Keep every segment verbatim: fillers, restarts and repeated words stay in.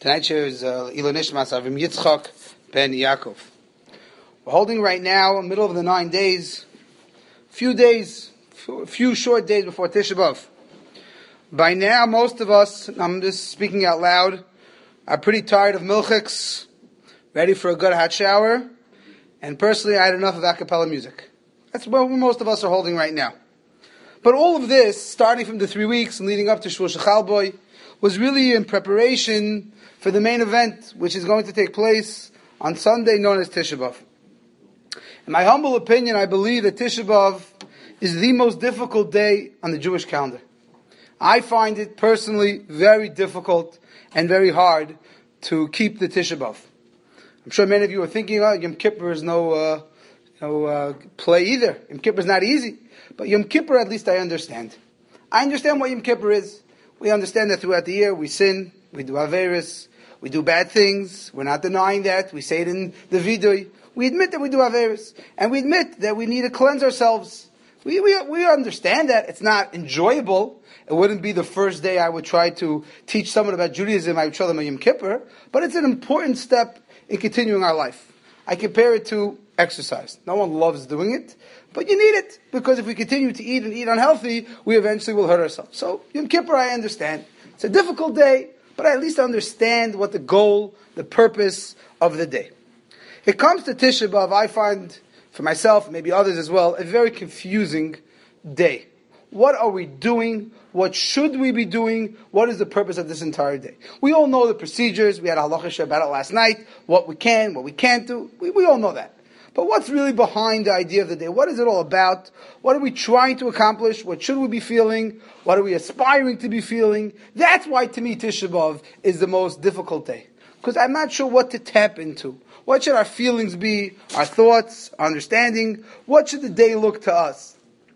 Tonight's share is uh, Ilu Nishmas Avim Yitzchak ben Yaakov. We're holding right now, in the middle of the nine days, few days, a few short days before Tisha B'Av. By now, most of us, I'm just speaking out loud, are pretty tired of milchiks, ready for a good hot shower, and personally, I had enough of a cappella music. That's where most of us are holding right now. But all of this, starting from the three weeks and leading up to Shvuah Shechal Boy, was really in preparation for the main event, which is going to take place on Sunday, known as Tisha B'Av. In my humble opinion, I believe that Tisha B'Av is the most difficult day on the Jewish calendar. I find it personally very difficult and very hard to keep the Tisha B'Av. I'm sure many of you are thinking, oh, Yom Kippur is no, uh, no uh, play either. Yom Kippur is not easy. But Yom Kippur, at least I understand. I understand what Yom Kippur is. We understand that throughout the year we sin, we do Averis, we do bad things. We're not denying that. We say it in the Vidui. We admit that we do Averis. And we admit that we need to cleanse ourselves. We, we, we understand that. It's not enjoyable. It wouldn't be the first day I would try to teach someone about Judaism. I would show them a Yom Kippur. But it's an important step in continuing our life. I compare it to exercise. No one loves doing it, but you need it, because if we continue to eat and eat unhealthy, we eventually will hurt ourselves. So Yom Kippur, I understand. It's a difficult day, but I at least understand what the goal, the purpose of the day. It comes to Tisha B'Av, I find, for myself, maybe others as well, a very confusing day. What are we doing? What should we be doing? What is the purpose of this entire day? We all know the procedures. We had a halacha about it last night. What we can, what we can't do. We, we all know that. But what's really behind the idea of the day? What is it all about? What are we trying to accomplish? What should we be feeling? What are we aspiring to be feeling? That's why, to me, Tisha B'Av is the most difficult day. Because I'm not sure what to tap into. What should our feelings be? Our thoughts? Our understanding? What should the day look to us?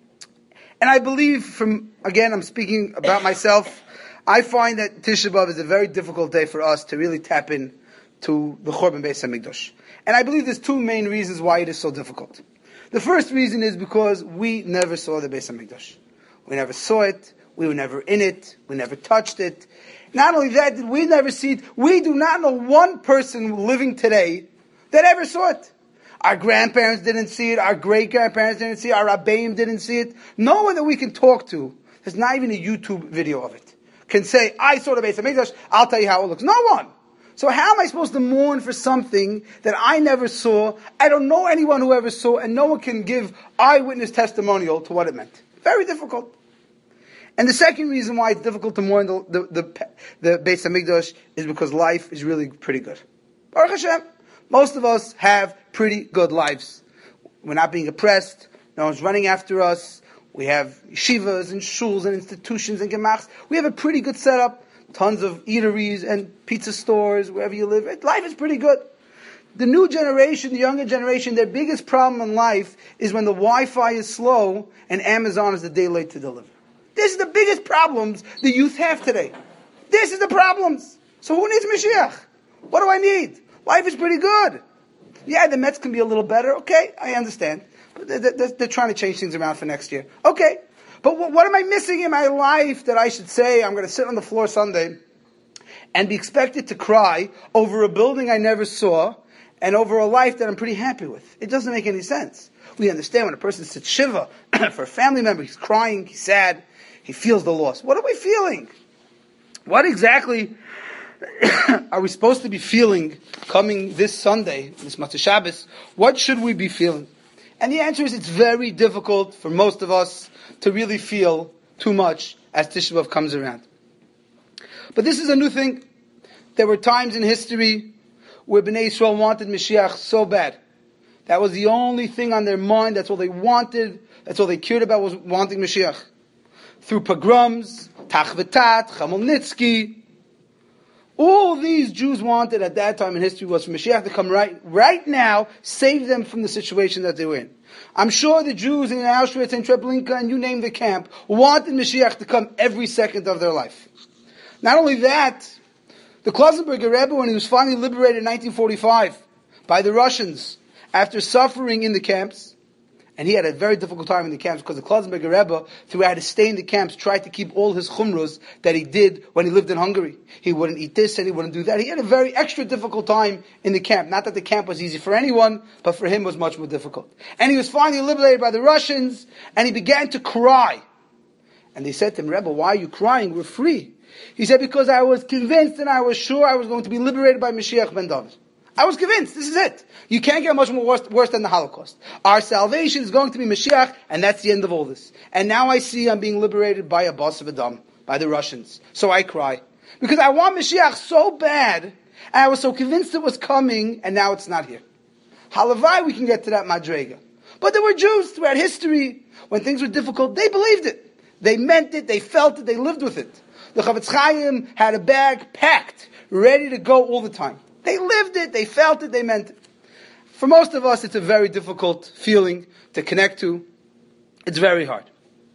And I believe, from again, I'm speaking about myself, I find that Tisha B'Av is a very difficult day for us to really tap in to the Churban Beis HaMikdash. And I believe there's two main reasons why it is so difficult. The first reason is because we never saw the Beis HaMikdash. We never saw it, we were never in it, we never touched it. Not only that, did we never see it, we do not know one person living today that ever saw it. Our grandparents didn't see it, our great-grandparents didn't see it, our Rabbeim didn't see it. No one that we can talk to, there's not even a YouTube video of it, can say, I saw the Beis HaMikdash, I'll tell you how it looks. No one! So how am I supposed to mourn for something that I never saw, I don't know anyone who ever saw, and no one can give eyewitness testimonial to what it meant? Very difficult. And the second reason why it's difficult to mourn the, the, the, the Beis HaMikdash is because life is really pretty good. Baruch Hashem. Most of us have pretty good lives. We're not being oppressed. No one's running after us. We have yeshivas and shuls and institutions and gemachs. We have a pretty good setup. Tons of eateries and pizza stores wherever you live. Life is pretty good. The new generation, the younger generation, their biggest problem in life is when the Wi-Fi is slow and Amazon is a day late to deliver. This is the biggest problems the youth have today. This is the problems. So who needs Mashiach? What do I need? Life is pretty good. Yeah, the Mets can be a little better. Okay, I understand. But they're, they're, they're trying to change things around for next year. Okay. But what, what am I missing in my life that I should say I'm going to sit on the floor Sunday and be expected to cry over a building I never saw and over a life that I'm pretty happy with? It doesn't make any sense. We understand when a person sits shiva for a family member, he's crying, he's sad, he feels the loss. What are we feeling? What exactly are we supposed to be feeling coming this Sunday, this Matzah Shabbos? What should we be feeling? And the answer is it's very difficult for most of us to really feel too much as Tisha B'Av comes around. But this is a new thing. There were times in history where Bnei Yisrael wanted Mashiach so bad. That was the only thing on their mind. That's all they wanted. That's all they cared about, was wanting Mashiach. Through pogroms, Tach V'Tat, Chamelnitsky, all these Jews wanted at that time in history was for Mashiach to come right, right now, save them from the situation that they were in. I'm sure the Jews in Auschwitz and Treblinka and you name the camp wanted Mashiach to come every second of their life. Not only that, the Klausenberger Rebbe, when he was finally liberated in nineteen forty-five by the Russians, after suffering in the camps, And he had a very difficult time in the camps because the Klausenberger Rebbe, through had to stay in the camps, tried to keep all his chumros that he did when he lived in Hungary. He wouldn't eat this and he wouldn't do that. He had a very extra difficult time in the camp. Not that the camp was easy for anyone, but for him it was much more difficult. And he was finally liberated by the Russians, and he began to cry. And they said to him, Rebbe, why are you crying? We're free. He said, because I was convinced and I was sure I was going to be liberated by Mashiach ben David. I was convinced. This is it. You can't get much more worse, worse than the Holocaust. Our salvation is going to be Mashiach, and that's the end of all this. And now I see I'm being liberated by a boss of Adam, by the Russians. So I cry. Because I want Mashiach so bad, and I was so convinced it was coming, and now it's not here. Halavai, we can get to that Madrega. But there were Jews throughout history, when things were difficult, they believed it. They meant it, they felt it, they lived with it. The Chavetz Chaim had a bag packed, ready to go all the time. They lived it, they felt it, they meant it. For most of us, it's a very difficult feeling to connect to. It's very hard.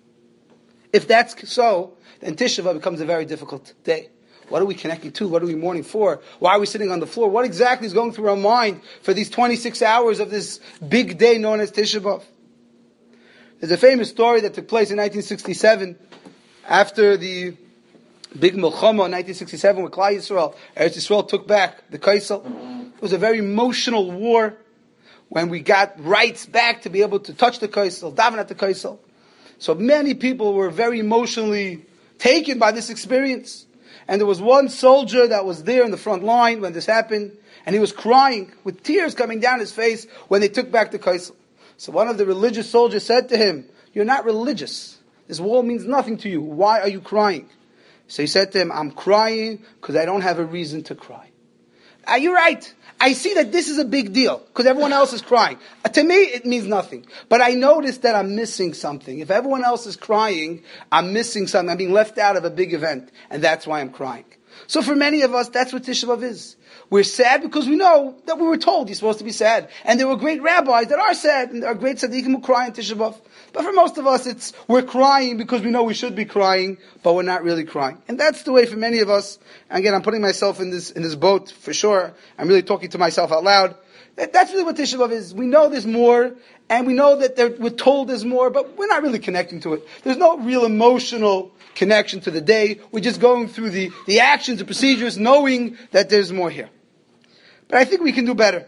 If that's so, then Tisha B'Av becomes a very difficult day. What are we connecting to? What are we mourning for? Why are we sitting on the floor? What exactly is going through our mind for these twenty-six hours of this big day known as Tisha B'Av? There's a famous story that took place in nineteen sixty-seven, after the big Milchama in nineteen sixty-seven with Klal Yisrael. Eretz Yisrael took back the Kaisel. It was a very emotional war when we got rights back to be able to touch the Kaisel, daven at the Kaisel. So many people were very emotionally taken by this experience. And there was one soldier that was there in the front line when this happened, and he was crying with tears coming down his face when they took back the Kaisel. So one of the religious soldiers said to him, "You're not religious. This war means nothing to you. Why are you crying?" So he said to him, "I'm crying because I don't have a reason to cry." Are you right? I see that this is a big deal because everyone else is crying. Uh, to me, it means nothing. But I notice that I'm missing something. If everyone else is crying, I'm missing something. I'm being left out of a big event. And that's why I'm crying. So for many of us, that's what Tisha B'Av is. We're sad because we know that we were told you're supposed to be sad. And there were great rabbis that are sad, and there are great tzaddikim who cry in Tisha B'Av. But for most of us, it's we're crying because we know we should be crying, but we're not really crying. And that's the way for many of us. And again, I'm putting myself in this in this boat for sure. I'm really talking to myself out loud. That's really what Tisha B'Av is. We know there's more, and we know that we're told there's more, but we're not really connecting to it. There's no real emotional connection to the day. We're just going through the, the actions, the procedures, knowing that there's more here. But I think we can do better.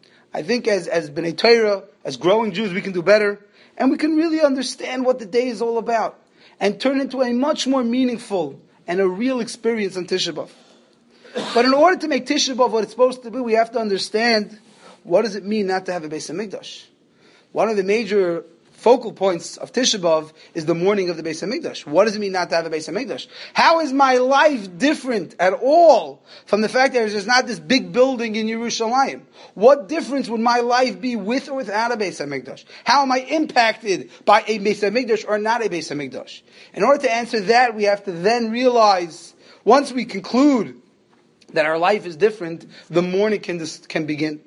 I think as, as B'nai Torah, as growing Jews, we can do better. And we can really understand what the day is all about. And turn it into a much more meaningful and a real experience on Tisha B'Av. But in order to make Tisha B'Av what it's supposed to be, we have to understand what does it mean not to have a Beis HaMikdash. One of the major focal points of Tisha B'Av is the morning of the Beis HaMikdash. What does it mean not to have a Beis HaMikdash? How is my life different at all from the fact that there's not this big building in Yerushalayim? What difference would my life be with or without a Beis HaMikdash? How am I impacted by a Beis HaMikdash or not a Beis HaMikdash? In order to answer that, we have to then realize, once we conclude that our life is different, the morning can, can begin.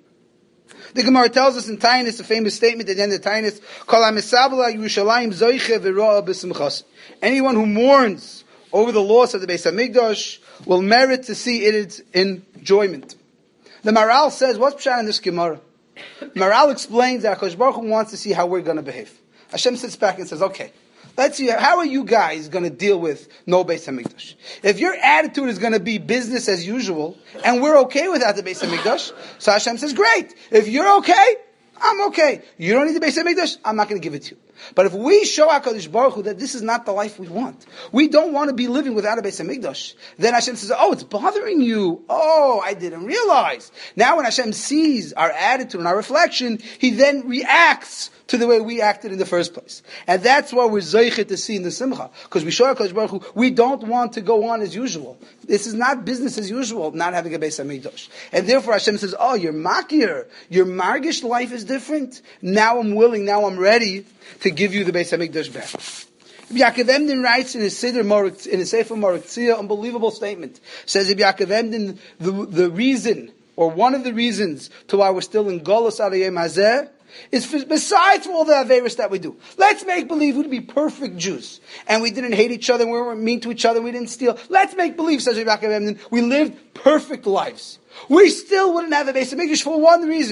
The Gemara tells us in Tainus, a famous statement at the end of Tainus, Kol ha'mesabla Yerushalayim zoiche v'ro'a b'simchas. Anyone who mourns over the loss of the Beis HaMikdash will merit to see its enjoyment. The Maral says, what's pshat in this Gemara? Maral explains that HaKadosh Baruch Hu wants to see how we're going to behave. Hashem sits back and says, okay, let's see, how are you guys going to deal with no Beis HaMikdash? If your attitude is going to be business as usual, and we're okay without the Beis HaMikdash, so Hashem says, great. If you're okay, I'm okay. You don't need the Beis HaMikdash, I'm not going to give it to you. But if we show HaKadosh Baruch Hu that this is not the life we want, we don't want to be living without a Beis HaMikdash, then Hashem says, oh, it's bothering you. Oh, I didn't realize. Now when Hashem sees our attitude and our reflection, He then reacts to the way we acted in the first place. And that's why we're zoichet to see in the Simcha. Because we show HaKadosh Baruch Hu, we don't want to go on as usual. This is not business as usual, not having a Beis HaMikdash. And therefore Hashem says, oh, you're makir. Your margish life is different. Now I'm willing, now I'm ready to give you the Beis HaMikdash back. Yaakov Emden writes in his Siddur Morik, in his Sefer Morik Tzia, unbelievable statement. Says Yaakov Emden, the, the reason, or one of the reasons to why we're still in Golus Arayim Hazeh, is for, besides all the Averis that we do. Let's make believe we'd be perfect Jews. And we didn't hate each other, and we weren't mean to each other, and we didn't steal. Let's make believe, says Yaakov Emden, we lived perfect lives. We still wouldn't have a Beis HaMikdash for one reason.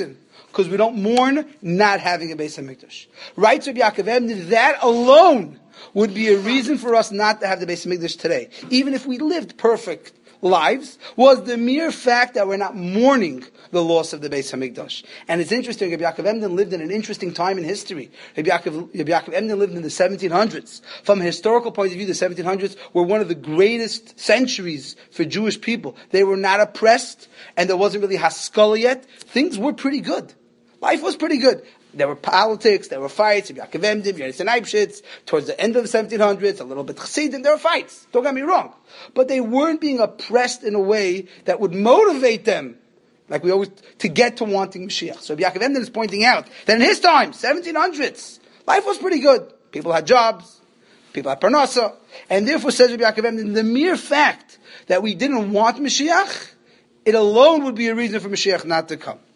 because we don't mourn not having a Beis HaMikdash. Right, Rabbi Yaakov Emden, that alone would be a reason for us not to have the Beis HaMikdash today. Even if we lived perfect lives, was the mere fact that we're not mourning the loss of the Beis HaMikdash. And it's interesting, Rabbi Yaakov Emden lived in an interesting time in history. Rabbi Yaakov, Rabbi Yaakov Emden lived in the seventeen hundreds. From a historical point of view, the seventeen hundreds were one of the greatest centuries for Jewish people. They were not oppressed, and there wasn't really Haskalah yet. Things were pretty good. Life was pretty good. There were politics, there were fights, Rabbi Yaakov Emden, Yonasan Eibshitz, towards the end of the seventeen hundreds, a little bit Chassidim, there were fights, don't get me wrong. But they weren't being oppressed in a way that would motivate them, like we always, to get to wanting Mashiach. So Rabbi Yaakov Emden is pointing out that in his time, seventeen hundreds, life was pretty good. People had jobs, people had parnasa, and therefore says Rabbi Yaakov Emden, the mere fact that we didn't want Mashiach, it alone would be a reason for Mashiach not to come.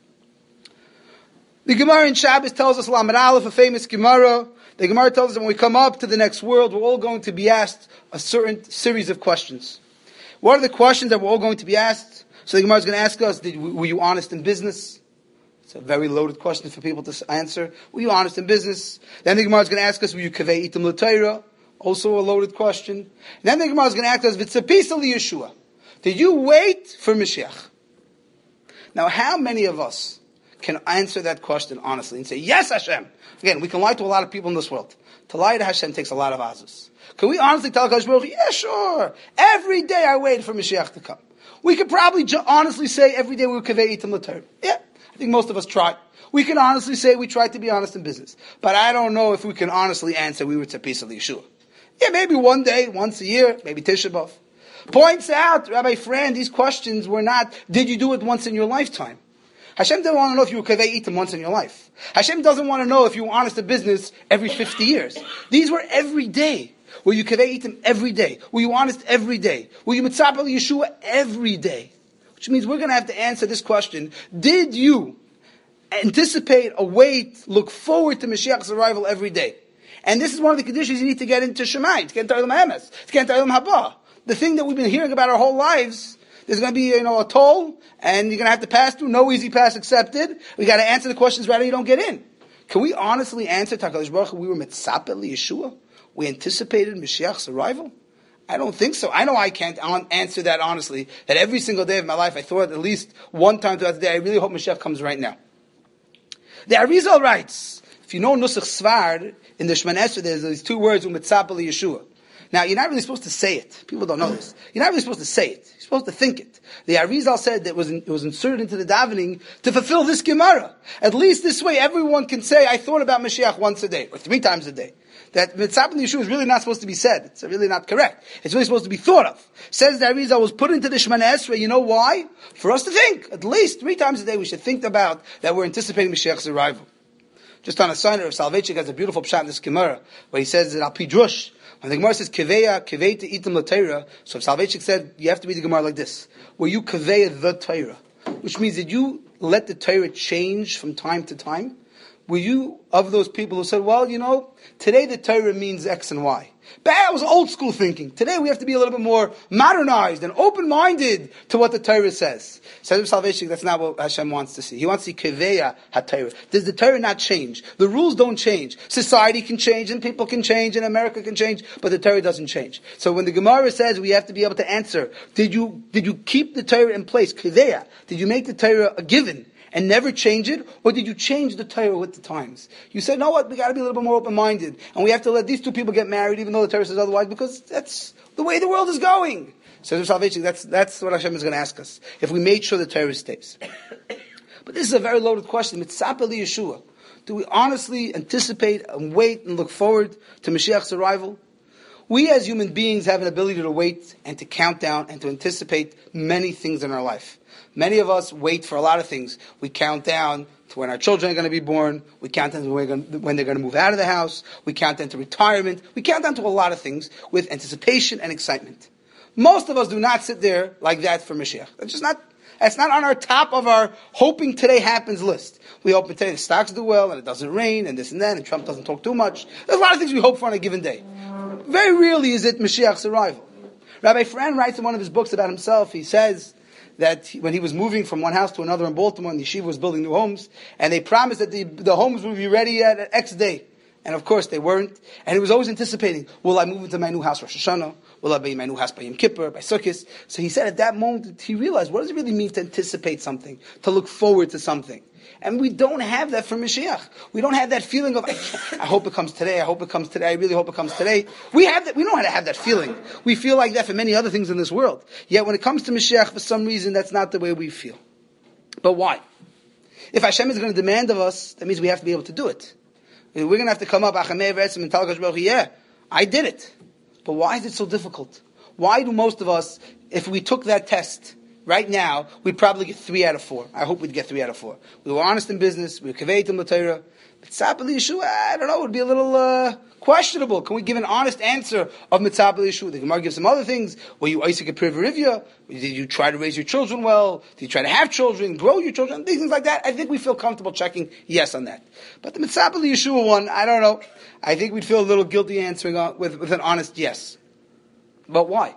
The Gemara in Shabbos tells us, Lamed Aleph, a famous Gemara. The Gemara tells us that when we come up to the next world, we're all going to be asked a certain series of questions. What are the questions that we're all going to be asked? So the Gemara is going to ask us, did, were you honest in business? It's a very loaded question for people to answer. Were you honest in business? Then the Gemara is going to ask us, were you kavei itim l'Torah? Also a loaded question. And then the Gemara is going to ask us, v'tzapisa li-Yeshua. Did you wait for Mashiach? Now, how many of us can answer that question honestly and say, yes, Hashem? Again, we can lie to a lot of people in this world. To lie to Hashem takes a lot of azus. Can we honestly tell Hakadosh Baruch Hu, yeah, sure, every day I waited for Mashiach to come? We could probably ju- honestly say every day we were kavei itim l'Torah. Yeah, I think most of us try. We can honestly say we tried to be honest in business. But I don't know if we can honestly answer we were tzapisa l'Yeshua. Yeah, maybe one day, once a year, maybe Tisha B'Av. Points out, Rabbi Fran, these questions were not, did you do it once in your lifetime? Hashem doesn't want to know if you were kavei itim once in your life. Hashem doesn't want to know if you were honest in business every fifty years. These were every day. Were you kavei itim every day? Were you honest every day? Were you mitzapah Yeshua every day? Which means we're going to have to answer this question. Did you anticipate, await, look forward to Mashiach's arrival every day? And this is one of the conditions you need to get into Shemai, to get into Olam Haemes, to get into Olam Haba. The thing that we've been hearing about our whole lives, there's going to be, you know, a toll, and you're going to have to pass through. No easy pass accepted. We got to answer the questions right or you don't get in. Can we honestly answer, Hakadosh Baruch Hu, we were mitzapeh Yeshua? We anticipated Mashiach's arrival? I don't think so. I know I can't answer that honestly, that every single day of my life I thought at least one time throughout the day, I really hope Mashiach comes right now. The Arizal writes, if you know Nusach Svar, in the Shemana Esrei, there's these two words, mitzapeh Yeshua. Now, you're not really supposed to say it. People don't know this. You're not really supposed to say it. You're supposed to think it. The Arizal said that it was, in, it was inserted into the davening to fulfill this Gemara. At least this way, everyone can say, I thought about Mashiach once a day, or three times a day. That mitzapeh Yeshua is really not supposed to be said. It's really not correct. It's really supposed to be thought of. Says the Arizal was put into the Shemana Esrei. You know why? For us to think. At least three times a day we should think about that we're anticipating Mashiach's arrival. Just on a sign of Salvation has a beautiful pshat in this Gemara, where he says that Al Pidrush, when the Gemara says Kaveya, Kavei to itim l'Torah, so if Salvation said, you have to read the Gemara like this. Were you Kaveya the Torah? Which means, did you let the Torah change from time to time? Were you of those people who said, well, you know, today the Torah means X and Y? But that was old school thinking. Today we have to be a little bit more modernized and open-minded to what the Torah says. Says of Salvation, that's not what Hashem wants to see. He wants to see Keveya HaTorah. Does the Torah not change? The rules don't change. Society can change and people can change and America can change, but the Torah doesn't change. So when the Gemara says we have to be able to answer, did you, did you keep the Torah in place? Keveya. Did you make the Torah a given and never change it? Or did you change the Torah with the times? You said, no what, we gotta be a little bit more open-minded. And we have to let these two people get married even though the Torah says otherwise, because that's the way the world is going. So the Salvation, that's, that's what Hashem is going to ask us. If we made sure the Torah stays. But this is a very loaded question. Mitzapeh Yeshua. Do we honestly anticipate and wait and look forward to Mashiach's arrival? We as human beings have an ability to wait and to count down and to anticipate many things in our life. Many of us wait for a lot of things. We count down to when our children are going to be born. We count down to when they're going to move out of the house. We count down to retirement. We count down to a lot of things with anticipation and excitement. Most of us do not sit there like that for Mashiach. That's just not, that's not on our top of our hoping today happens list. We hope today the stocks do well and it doesn't rain and this and that and Trump doesn't talk too much. There's a lot of things we hope for on a given day. Very rarely is it Mashiach's arrival. Rabbi Fran writes in one of his books about himself, he says that he, when he was moving from one house to another in Baltimore, and the yeshiva was building new homes, and they promised that the, the homes would be ready at, at X day. And of course they weren't. And he was always anticipating, will I move into my new house Rosh Hashanah? Will I be in my new house by Yom Kippur, by Sukkot? So he said at that moment, he realized, what does it really mean to anticipate something, to look forward to something? And we don't have that from Mashiach. We don't have that feeling of, I, I hope it comes today, I hope it comes today, I really hope it comes today. We have that, we don't know how to have that feeling. We feel like that for many other things in this world. Yet when it comes to Mashiach, for some reason, that's not the way we feel. But why? If Hashem is going to demand of us, that means we have to be able to do it. We're going to have to come up, and tell Hakadosh Baruch Hu, yeah, I did it. But why is it so difficult? Why do most of us, if we took that test right now, we'd probably get three out of four. I hope we'd get three out of four. We were honest in business, we were kaveitim l'Torah. But Mitzvah Yeshua, I don't know, it would be a little uh, questionable. Can we give an honest answer of Mitzvah Yeshua? The Gemara gives some other things. Were you Isaac a Privarivya? Did you try to raise your children well? Did you try to have children, grow your children? Things like that. I think we feel comfortable checking yes on that. But the Mitzvah Yeshua one, I don't know. I think we'd feel a little guilty answering with, with an honest yes. But why?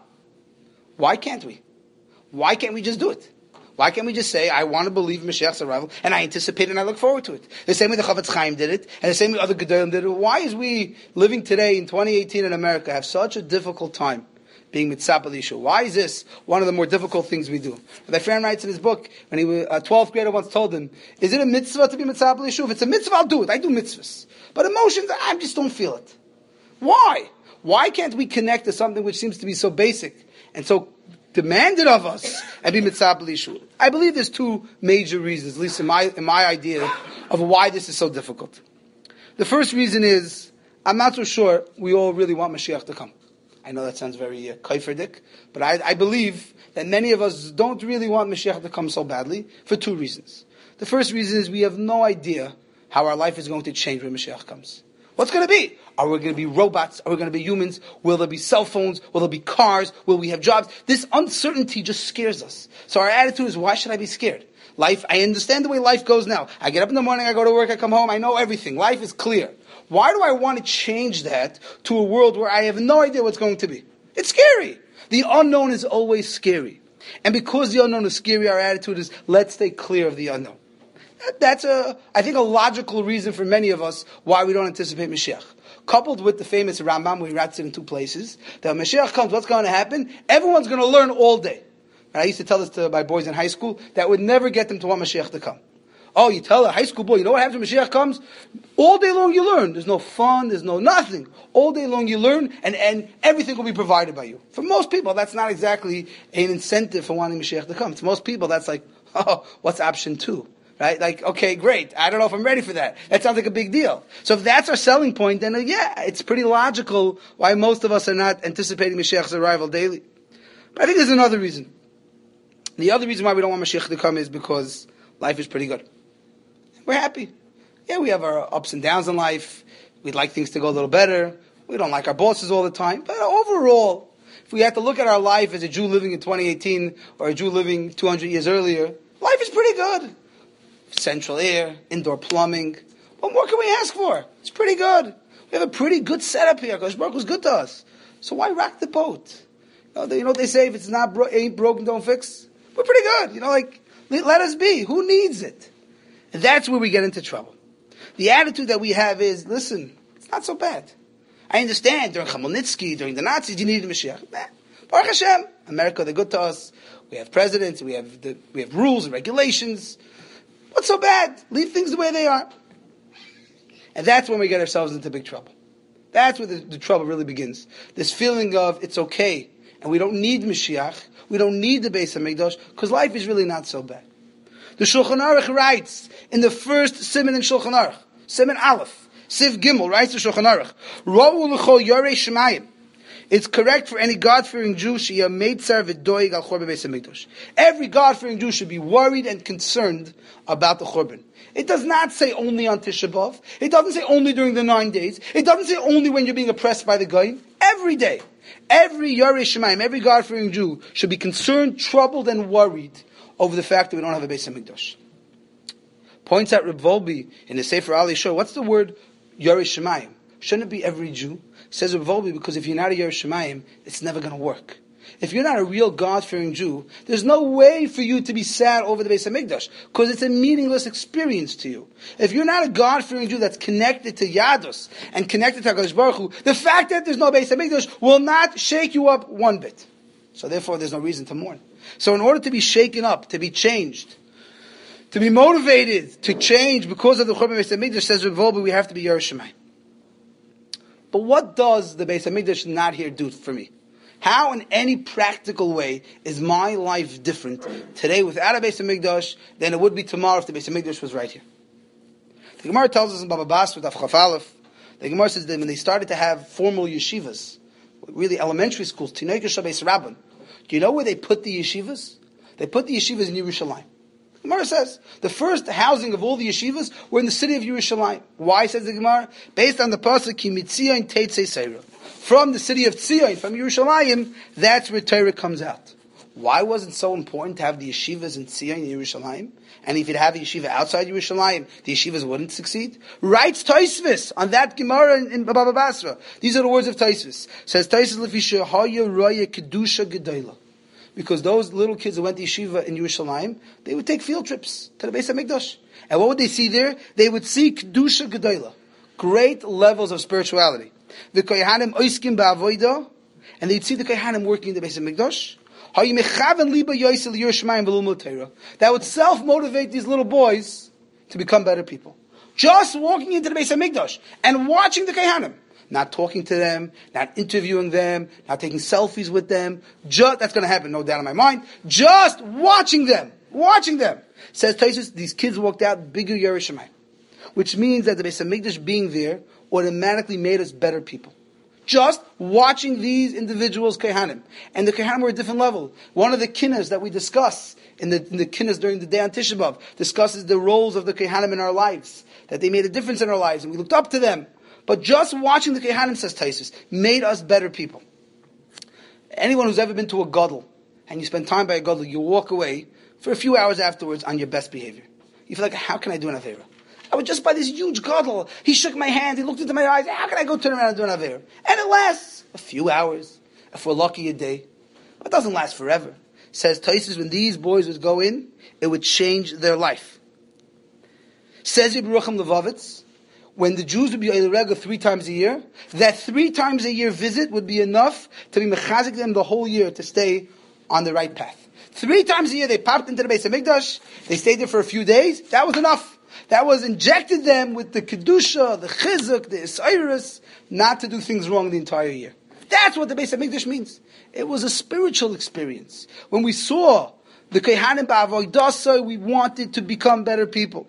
Why can't we? Why can't we just do it? Why can't we just say, I want to believe in Mashiach's arrival, and I anticipate it and I look forward to it? The same way the Chavetz Chaim did it, and the same way other Gedolim did it. Why is we living today in twenty eighteen in America have such a difficult time being Mitzvah Yeshua? Why is this one of the more difficult things we do? My friend writes in his book, when he was a twelfth grader once told him, is it a mitzvah to be Mitzvah Yeshua? If it's a mitzvah, I'll do it. I do mitzvahs. But emotions, I just don't feel it. Why? Why can't we connect to something which seems to be so basic and so demanded of us and be Mitzvah Yeshua? I believe there's two major reasons, at least in my, in my idea of why this is so difficult. The first reason is, I'm not so sure we all really want Mashiach to come. I know that sounds very uh, kaiferdik, but I, I believe that many of us don't really want Mashiach to come so badly for two reasons. The first reason is we have no idea how our life is going to change when Mashiach comes. What's going to be? Are we going to be robots? Are we going to be humans? Will there be cell phones? Will there be cars? Will we have jobs? This uncertainty just scares us. So our attitude is, why should I be scared? Life, I understand the way life goes now. I get up in the morning, I go to work, I come home, I know everything. Life is clear. Why do I want to change that to a world where I have no idea what's going to be? It's scary. The unknown is always scary. And because the unknown is scary, our attitude is, let's stay clear of the unknown. That's a, I think, a logical reason for many of us why we don't anticipate Mashiach. Coupled with the famous Rambam, we writes it in two places, that when Mashiach comes, what's going to happen? Everyone's going to learn all day. And I used to tell this to my boys in high school, that would never get them to want Mashiach to come. Oh, you tell a high school boy, you know what happens when Mashiach comes? All day long you learn. There's no fun, there's no nothing. All day long you learn, and, and everything will be provided by you. For most people, that's not exactly an incentive for wanting Mashiach to come. To most people, that's like, oh, what's option two? Right? Like, okay, great. I don't know if I'm ready for that. That sounds like a big deal. So if that's our selling point, then uh, yeah, it's pretty logical why most of us are not anticipating Mashiach's arrival daily. But I think there's another reason. The other reason why we don't want Mashiach to come is because life is pretty good. We're happy. Yeah, we have our ups and downs in life. We'd like things to go a little better. We don't like our bosses all the time. But overall, if we had to look at our life as a Jew living in twenty eighteen or a Jew living two hundred years earlier, life is pretty good. Central air, indoor plumbing. What more can we ask for? It's pretty good. We have a pretty good setup here. Hakadosh Baruch Hu was good to us. So why rock the boat? You know, they, you know what they say? If it's not bro- ain't broken, don't fix. We're pretty good. You know, like, let us be. Who needs it? And that's where we get into trouble. The attitude that we have is, listen, it's not so bad. I understand during Chmielnicki, during the Nazis, you needed Mashiach. Nah. Baruch Hashem, America, they're good to us. We have presidents, we have the, we have rules and regulations. What's so bad? Leave things the way they are. And that's when we get ourselves into big trouble. That's where the, the trouble really begins. This feeling of it's okay, and we don't need Mashiach, we don't need the Beis HaMikdash, because life is really not so bad. The Shulchan Aruch writes in the first Siman in Shulchan Aruch, Siman Aleph, Siv Gimel, writes the Shulchan Aruch, Ra'u l'chol yorei shemayim. It's correct for any God-fearing Jew sheyeh meitzar v'doig al churban Beis HaMikdash. Every God-fearing Jew should be worried and concerned about the churban. It does not say only on Tisha B'Av. It doesn't say only during the nine days. It doesn't say only when you're being oppressed by the goyim. Every day, every yorei shemayim, every God-fearing Jew should be concerned, troubled, and worried over the fact that we don't have a Beis HaMikdash. Points out Reb Volbi in the Sefer Ali Shor. What's the word yorei shemayim? Shouldn't it be every Jew? Says Reb Volbi, because if you're not a yorei shemayim, it's never going to work. if you're not a real God-fearing Jew, there's no way for you to be sad over the Beis HaMikdash, because it's a meaningless experience to you. If you're not a God-fearing Jew that's connected to Yadus and connected to HaKadosh Baruch Hu, the fact that there's no Beis HaMikdash will not shake you up one bit. So therefore, there's no reason to mourn. So in order to be shaken up, to be changed, to be motivated to change because of the Churban Beis HaMikdash, says Reb Wolbe, we have to be Yerushalayim. But what does the Beis HaMikdash not here do for me? How, in any practical way, is my life different today without a Beis HaMikdash than it would be tomorrow if the Beis HaMikdash was right here? The Gemara tells us in Baba Basra, Daf Chaf Aleph, the Gemara says that when they started to have formal yeshivas, really elementary schools, Tinei Beis Rabban, do you know where they put the yeshivas? They put the yeshivas in Yerushalayim. The Gemara says the first housing of all the yeshivas were in the city of Yerushalayim. Why, says the Gemara? Based on the pasuk Ki mitzion teitzei seira. From the city of Tzion, from Yerushalayim, that's where Torah comes out. Why was it so important to have the yeshivas in Tzion and Yerushalayim? And if you'd have a yeshiva outside Yerushalayim, the yeshivas wouldn't succeed? Writes Tosfos on that Gemara in, in Baba Basra. These are the words of Tosfos. Says Tosfos, Lefi shehaya roya kedusha gedola. Because those little kids who went to yeshiva in Yerushalayim, they would take field trips to the Beis HaMikdash. And what would they see there? They would see kedusha gedola, great levels of spirituality. The kohanim oiskim ba'avodah, and they'd see the kohanim working in the Beis HaMikdash. That would self-motivate these little boys to become better people. Just walking into the Beis HaMikdash and watching the kohanim. Not talking to them, not interviewing them, not taking selfies with them. Just, that's going to happen, no doubt in my mind. Just watching them. Watching them. Says Tosfos, these kids walked out bigger Yerushalayim. Which means that the Beis HaMikdash being there automatically made us better people. Just watching these individuals, Kehanim. And the Kehanim were a different level. One of the kinnas that we discuss in the, in the kinnas during the day on Tisha B'Av discusses the roles of the Kehanim in our lives. That they made a difference in our lives and we looked up to them. But just watching the Kehanim, says Tosfos, made us better people. Anyone who's ever been to a gadol and you spend time by a gadol, you walk away for a few hours afterwards on your best behavior. You feel like, how can I do an Aveira? I was just by this huge gadol. He shook my hand. He looked into my eyes. How can I go turn around and do an Aveira? And it lasts a few hours. If we're lucky, a day. But it doesn't last forever. Says Tosfos, when these boys would go in, it would change their life. Says Rebbe Rucham Levovitz, when the Jews would be Eilerega three times a year, that three times a year visit would be enough to be mechazik them the whole year to stay on the right path. Three times a year they popped into the Beis HaMikdash, they stayed there for a few days, that was enough. That was injected them with the Kedusha, the Chizuk, the Isairis, not to do things wrong the entire year. That's what the Beis HaMikdash means. It was a spiritual experience. When we saw the Kehanim Ba'avodah, we wanted to become better people.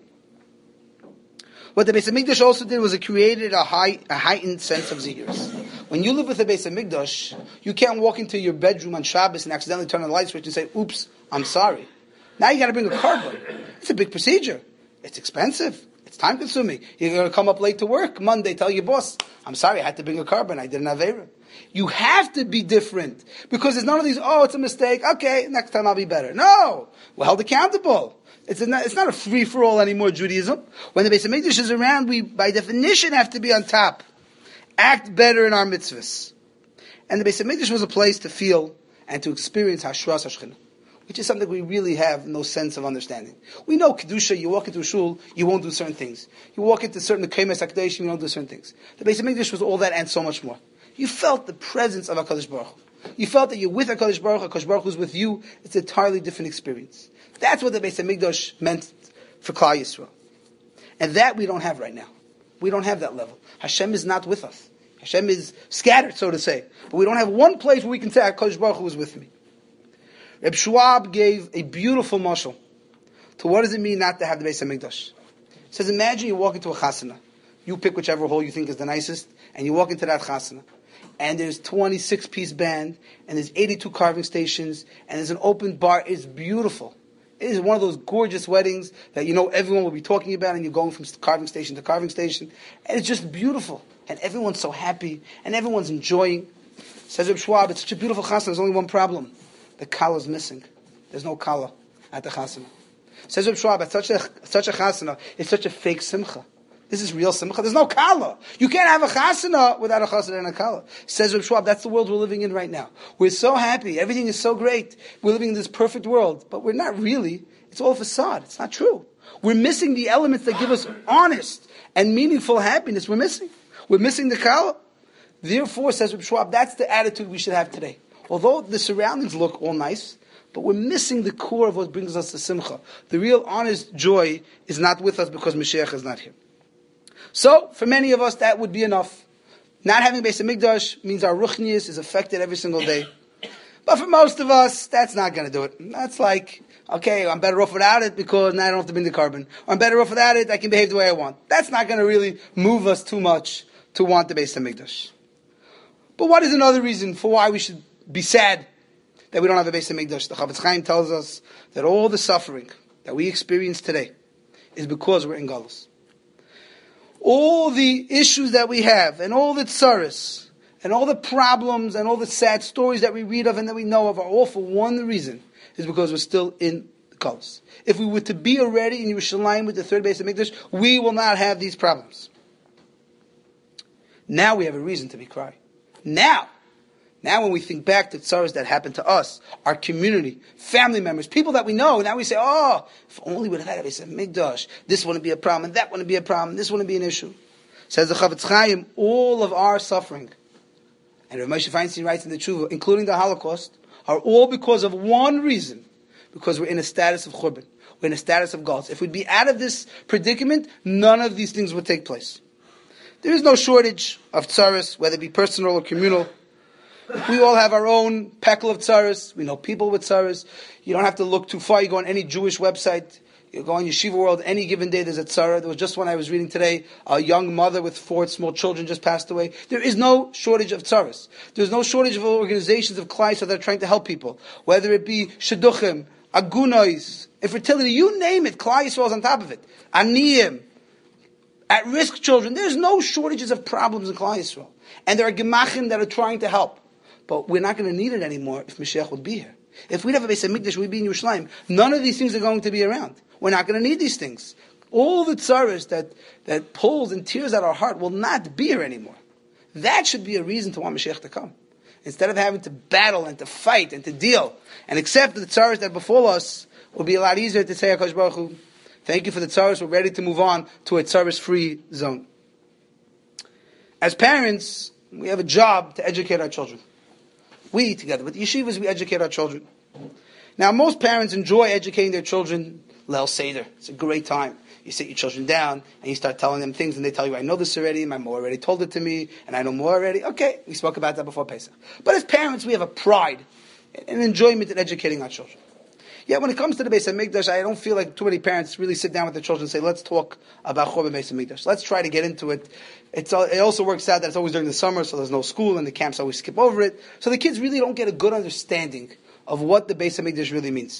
What the Beis HaMikdash also did was it created a, high, a heightened sense of Zihirus. When you live with the Beis HaMikdash, you can't walk into your bedroom on Shabbos and accidentally turn on the light switch and say, oops, I'm sorry. Now you got to bring a carbon. It's a big procedure. It's expensive. It's time consuming. You're going to come up late to work Monday, tell your boss, I'm sorry, I had to bring a carbon, I did an Aveira. You have to be different. Because there's none of these, oh, it's a mistake, okay, next time I'll be better. No! We're held accountable. It's, a, it's not a free-for-all anymore, Judaism. When the Beis HaMikdash is around, we, by definition, have to be on top. Act better in our mitzvahs. And the Beis HaMikdash was a place to feel and to experience Hashras HaShechinah, which is something we really have no sense of understanding. We know Kedusha, you walk into a shul, you won't do certain things. You walk into certain Kemes HaKadosh, you don't do certain things. The Beis HaMikdash was all that and so much more. You felt the presence of HaKadosh Baruch Hu. You felt that you're with HaKadosh Baruch Hu, HaKadosh Baruch Hu is with you. It's an entirely different experience. That's what the Beis HaMikdash meant for Klal Yisrael. And that we don't have right now. We don't have that level. Hashem is not with us. Hashem is scattered, so to say. But we don't have one place where we can say, HaKadosh Baruch Hu is with me. Reb Schwab gave a beautiful mashal to what does it mean not to have the Beis HaMikdash. He says, imagine you walk into a chasana. You pick whichever hall you think is the nicest, and you walk into that chasana. And there's twenty-six piece band, and there's eighty-two carving stations, and there's an open bar. It's beautiful. It is one of those gorgeous weddings that you know everyone will be talking about, and you're going from carving station to carving station. And it's just beautiful. And everyone's so happy, and everyone's enjoying. Says Reb Schwab, it's such a beautiful chasana, there's only one problem. The kala is missing. There's no kala at the chasana. Says Reb Schwab, at such a, such a chasana, it's such a fake simcha. This is real simcha. There's no kala. You can't have a chasana without a chasana and a kala. Says Reb Schwab, that's the world we're living in right now. We're so happy. Everything is so great. We're living in this perfect world. But we're not really. It's all a facade. It's not true. We're missing the elements that give us honest and meaningful happiness. We're missing. We're missing the kala. Therefore, says Reb Schwab, that's the attitude we should have today. Although the surroundings look all nice, but we're missing the core of what brings us to simcha. The real honest joy is not with us because Mashiach is not here. So, for many of us, that would be enough. Not having Beis HaMikdash means our ruchnius is affected every single day. But for most of us, that's not going to do it. That's like, okay, I'm better off without it because now I don't have to bring the carbon. Or I'm better off without it, I can behave the way I want. That's not going to really move us too much to want the Beis HaMikdash. But what is another reason for why we should be sad that we don't have a Beis HaMikdash? The Chavetz Chaim tells us that all the suffering that we experience today is because we're in Galus. All the issues that we have, and all the tsaris, and all the problems, and all the sad stories that we read of and that we know of are all for one reason, is because we're still in the Galus. If we were to be already in Yerushalayim with the third Beis HaMikdash, we will not have these problems. Now we have a reason to be crying. Now, now when we think back to tsaras that happened to us, our community, family members, people that we know, now we say, oh, if only we'd have had a Beis HaMikdash, this wouldn't be a problem, and that wouldn't be a problem, this wouldn't be an issue. Says the Chavetz Chaim, all of our suffering, and Rav Moshe Feinstein writes in the Tshuva, including the Holocaust, are all because of one reason, because we're in a status of churban, we're in a status of galus. If we'd be out of this predicament, none of these things would take place. There is no shortage of tsaras, whether it be personal or communal. We all have our own peckle of tsaras. We know people with tsaras. You don't have to look too far. You go on any Jewish website. You go on Yeshiva World. Any given day there's a tzara. There was just one I was reading today. A young mother with four small children just passed away. There is no shortage of tsaras. There's no shortage of organizations of klais that are trying to help people. Whether it be shidduchim, agunois, infertility, you name it. Klai Yisrael is on top of it. Aniyim, at-risk children. There's no shortages of problems in Klai Yisrael. And there are gemachim that are trying to help. But we're not going to need it anymore if Mashiach would be here. If we'd have a Beis HaMikdash, we'd be in Yerushalayim. None of these things are going to be around. We're not going to need these things. All the tsaras that, that pulls and tears at our heart will not be here anymore. That should be a reason to want Mashiach to come. Instead of having to battle and to fight and to deal and accept the tsaras that befall us, it will be a lot easier to say, HaKadosh Baruch Hu, thank you for the tsaras. We're ready to move on to a tsaras-free zone. As parents, we have a job to educate our children. We, together with the yeshivas, we educate our children. Now, most parents enjoy educating their children Leil Seder. It's a great time. You sit your children down, and you start telling them things, and they tell you, I know this already, my mom already told it to me, and I know more already. Okay, we spoke about that before Pesach. But as parents, we have a pride and enjoyment in educating our children. Yet when it comes to the Beis HaMikdash, I don't feel like too many parents really sit down with their children and say, let's talk about Churban Beis HaMikdash. Let's try to get into it. It's, it also works out that it's always during the summer, so there's no school, and the camps always skip over it. So the kids really don't get a good understanding of what the Beis HaMikdash really means.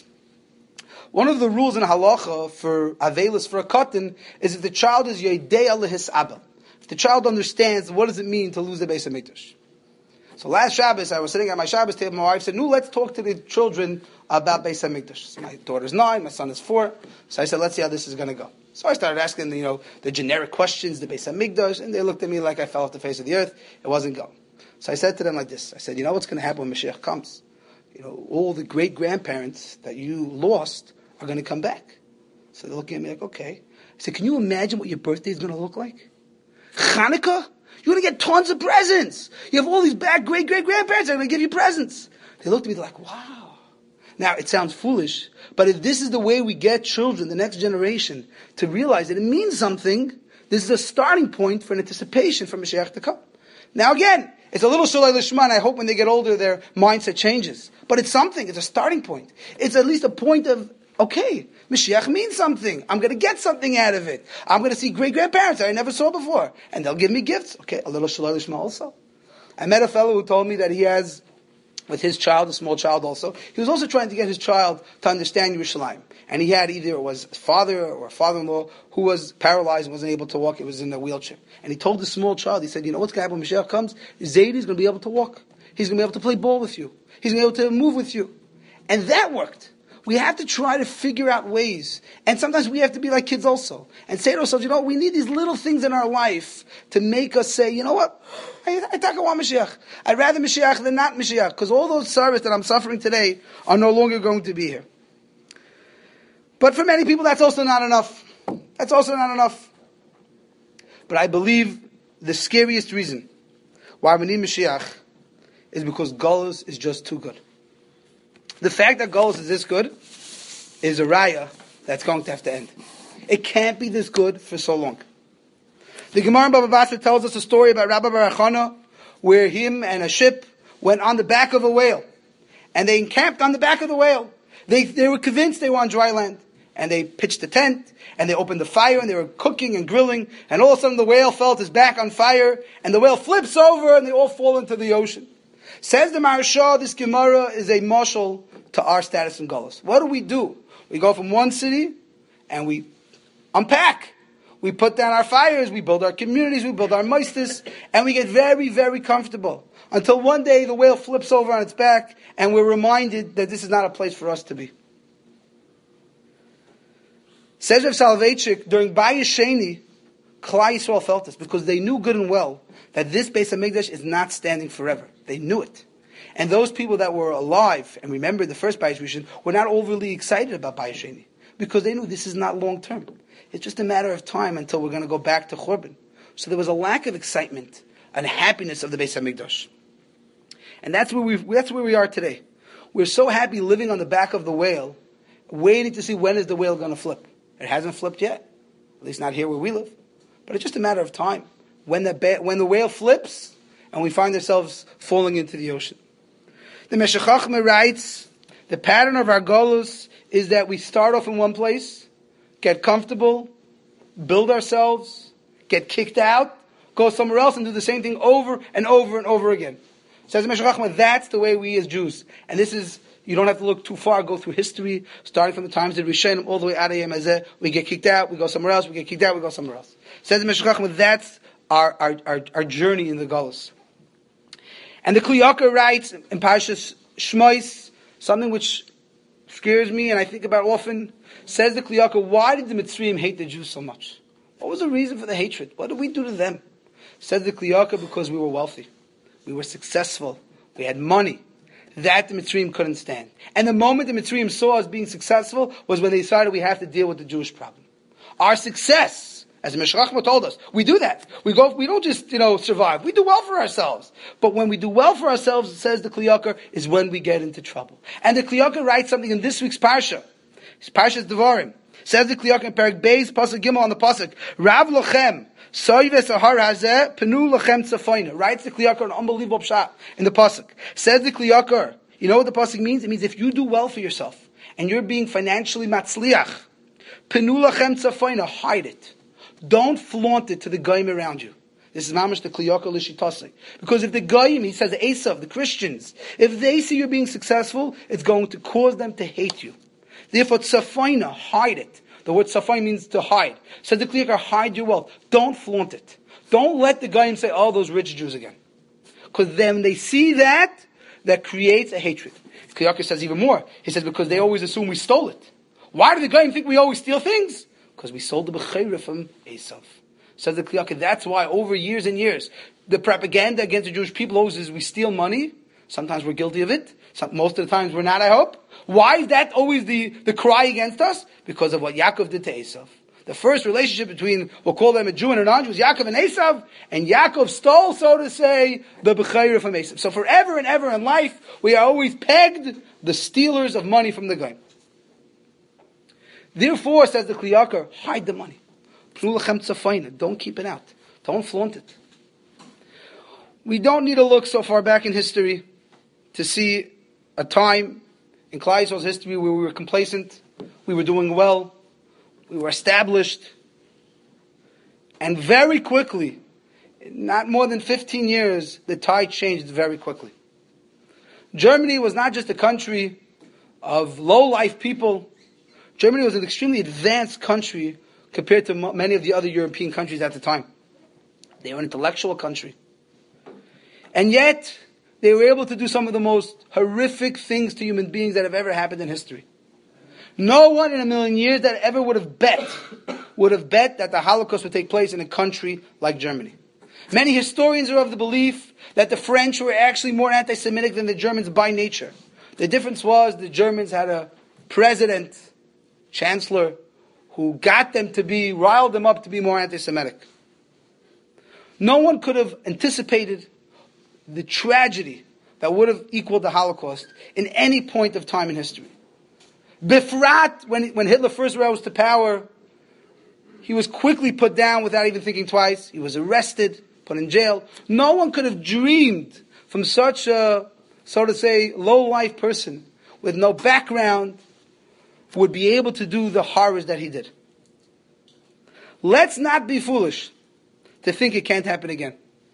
One of the rules in halacha for avelis, for a katan, is if the child is yodei lehis abel. If the child understands, what does it mean to lose the Beis HaMikdash? So last Shabbos, I was sitting at my Shabbos table, my wife said, no, let's talk to the children about Beis HaMikdash. So my daughter's nine, my son is four. So I said, let's see how this is going to go. So I started asking, you know, the generic questions, the Beis HaMikdash, and they looked at me like I fell off the face of the earth. It wasn't going. So I said to them like this. I said, you know what's going to happen when Mashiach comes? You know, all the great-grandparents that you lost are going to come back. So they're looking at me like, okay. I said, can you imagine what your birthday is going to look like? Hanukkah? You're going to get tons of presents. You have all these back great-great-grandparents that are going to give you presents. They looked at me, they're like, wow. Now, it sounds foolish, but if this is the way we get children, the next generation, to realize that it means something, this is a starting point for an anticipation for Mashiach to come. Now again, it's a little shalai lishma, and I hope when they get older their mindset changes. But it's something, it's a starting point. It's at least a point of, okay, Mashiach means something. I'm going to get something out of it. I'm going to see great-grandparents that I never saw before. And they'll give me gifts. Okay, a little shalai lishma also. I met a fellow who told me that he has, with his child, a small child also, he was also trying to get his child to understand Yerushalayim. And he had either it was a father or a father-in-law who was paralyzed and wasn't able to walk. It was in a wheelchair. And he told the small child, he said, you know what's going to happen when Mashiach comes? Zaidi is going to be able to walk. He's going to be able to play ball with you. He's going to be able to move with you. And that worked. We have to try to figure out ways. And sometimes we have to be like kids also. And say to ourselves, you know, we need these little things in our life to make us say, you know what? I, I talk about Mashiach. I'd rather Mashiach than not Mashiach. Because all those sorrows that I'm suffering today are no longer going to be here. But for many people, that's also not enough. That's also not enough. But I believe the scariest reason why we need Mashiach is because Golus is just too good. The fact that Golus is this good is a raya that's going to have to end. It can't be this good for so long. The Gemara in Baba Basra tells us a story about Rabbi Barachana where him and a ship went on the back of a whale. And they encamped on the back of the whale. They, they were convinced they were on dry land. And they pitched a tent, and they opened the fire, and they were cooking and grilling, and all of a sudden the whale felt his back on fire, and the whale flips over, and they all fall into the ocean. Says the Maharsha, this Gemara is a mashal to our status in Golus. What do we do? We go from one city, and we unpack. We put down our fires, we build our communities, we build our moistus, and we get very, very comfortable. Until one day the whale flips over on its back, and we're reminded that this is not a place for us to be. Says Rav Soloveitchik, during Bayis Sheni, Klal Yisrael felt this, because they knew good and well that this Beis HaMikdash is not standing forever. They knew it. And those people that were alive, and remember the first Bayis Rishon, were not overly excited about Bayis Sheni, because they knew this is not long term. It's just a matter of time until we're going to go back to Churban. So there was a lack of excitement and happiness of the Beis HaMikdash. And that's where, we that's where we are today. We're so happy living on the back of the whale, waiting to see when is the whale going to flip. It hasn't flipped yet, at least not here where we live. But it's just a matter of time. When the, ba- when the whale flips, and we find ourselves falling into the ocean. The Meshech Chochmah writes, the pattern of our Golus is that we start off in one place, get comfortable, build ourselves, get kicked out, go somewhere else and do the same thing over and over and over again. Says the Meshech Chochmah, that's the way we as Jews. And this is, you don't have to look too far, go through history, starting from the times of Rishonim all the way out of Yom Hazeh. We get kicked out, we go somewhere else, we get kicked out, we go somewhere else. Says the Meshech Chochmah, that's our, our, our, our journey in the Golus. And the Kli Yakar writes in Parshas Shmos, something which scares me and I think about often, says the Kli Yakar, why did the Mitzrayim hate the Jews so much? What was the reason for the hatred? What did we do to them? Says the Kli Yakar, because we were wealthy. We were successful. We had money. That the Mitzrayim couldn't stand. And the moment the Mitzrayim saw us being successful was when they decided we have to deal with the Jewish problem. Our success, as the Meshech Chochmah told us, we do that. We go. We don't just, you know, survive. We do well for ourselves. But when we do well for ourselves, it says the Kli Yakar, is when we get into trouble. And the Kli Yakar writes something in this week's Parsha. It's Parshas Devarim. Says the Kli Yakar in Perek Beis, Pasuk Gimel on the Pasuk, Rav Lochem, Soyves Ahar Hazeh, Penu Lochem Tzafoina. Writes the Kli Yakar an unbelievable pshat in the Pasuk. Says the Kli Yakar, you know what the Pasuk means? It means if you do well for yourself, and you're being financially matzliach, Penu Lochem Tzafoina, hide it. Don't flaunt it to the goyim around you. This is mamash the Kli Yakar l'shitase. Because if the goyim, he says, Esav, the Christians, if they see you being successful, it's going to cause them to hate you. Therefore, tzafoina, hide it. The word tzafoin means to hide. Says the Kli Yakar, hide your wealth. Don't flaunt it. Don't let the goyim say, oh, those rich Jews again. Because then they see that, that creates a hatred. Kli Yakar says even more. He says, because they always assume we stole it. Why do the goyim think we always steal things? Because we sold the bechayra from Esav. Says the Kli Yakar, that's why over years and years, the propaganda against the Jewish people always is we steal money. Sometimes we're guilty of it. Some, most of the times we're not, I hope. Why is that always the, the cry against us? Because of what Yaakov did to Esav. The first relationship between, we'll call them a Jew and a non-Jew, was Yaakov and Esav, and Yaakov stole, so to say, the bechayra from Esav. So forever and ever in life, we are always pegged the stealers of money from the goyim. Therefore, says the Kli Yakar, hide the money. Don't keep it out. Don't flaunt it. We don't need to look so far back in history to see a time in Klal Yisrael's history where we were complacent, we were doing well, we were established, and very quickly, not more than fifteen years, the tide changed very quickly. Germany was not just a country of low-life people. Germany was an extremely advanced country compared to many of the other European countries at the time. They were an intellectual country. And yet, they were able to do some of the most horrific things to human beings that have ever happened in history. No one in a million years that ever would have bet, would have bet that the Holocaust would take place in a country like Germany. Many historians are of the belief that the French were actually more anti-Semitic than the Germans by nature. The difference was the Germans had a president, chancellor, who got them to be, riled them up to be more anti-Semitic. No one could have anticipated the tragedy that would have equaled the Holocaust in any point of time in history. Befrat, when, when Hitler first rose to power, he was quickly put down without even thinking twice. He was arrested, put in jail. No one could have dreamed from such a, so to say, low-life person with no background would be able to do the horrors that he did. Let's not be foolish to think it can't happen again.